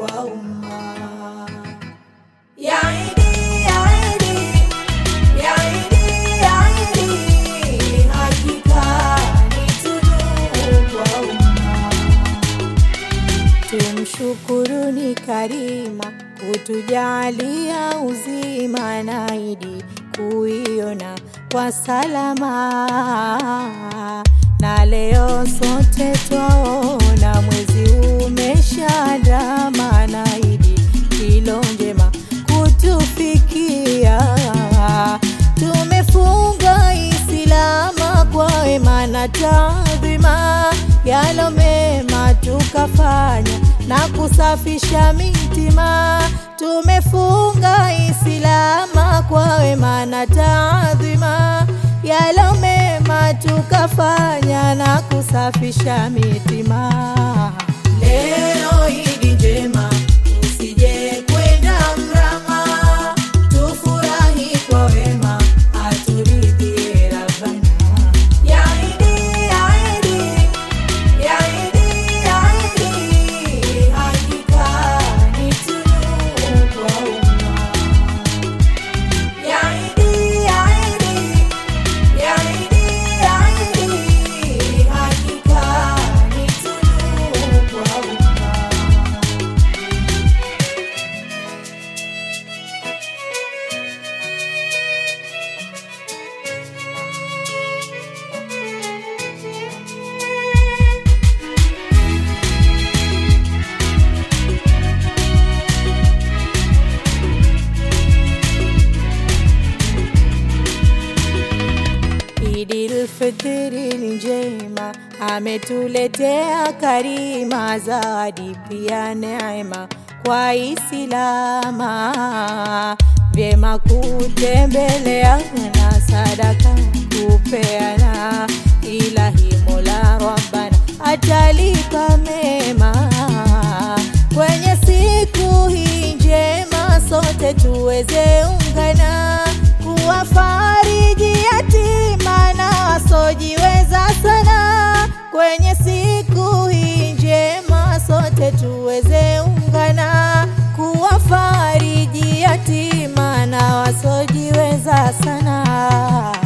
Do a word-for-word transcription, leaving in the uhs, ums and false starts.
kwa umma. Ya Idi, ya Idi, ya Idi, ya Idi, hakika ni tunu kwa umma. Tumshukuruni Karima kutujalia uzima na Idi kuiona kwa salama, na leo sote twaona mwezi umeshaandama na Idi hilo njema kutufikia. Tumefunga Islama kwa wema na taadhima, yalo mema tukafanya na kusafisha mitima. Tumefunga Islama kwa wema na taadhima, yalo mema tukafanya na kusafisha mitima. Leo Idi njema, usije kwenda mrama, tufurahi kwa wema, aturidhie Rabbana. Ya Idi, ya Idi, ya Idi, ya Idi, hakika ni tunu kwa umma. Ya Idi, ya Idi, ya Idi, ya Idi, hakika ni tunu kwa umma. Idil Fitri njema ametuletea Karima, zawadi pia neema kwa Islama. Vyema kutembeleana, sadaka kupeana, Ilahi Mola Rabbana atalipa mema. Kwenye siku hii njema sote tuweze ungana, kuwafariji yatima na wasojiweza sana. Kwenye siku hii njema sote tuweze ungana, kuwafariji yatima na wasojiweza sana.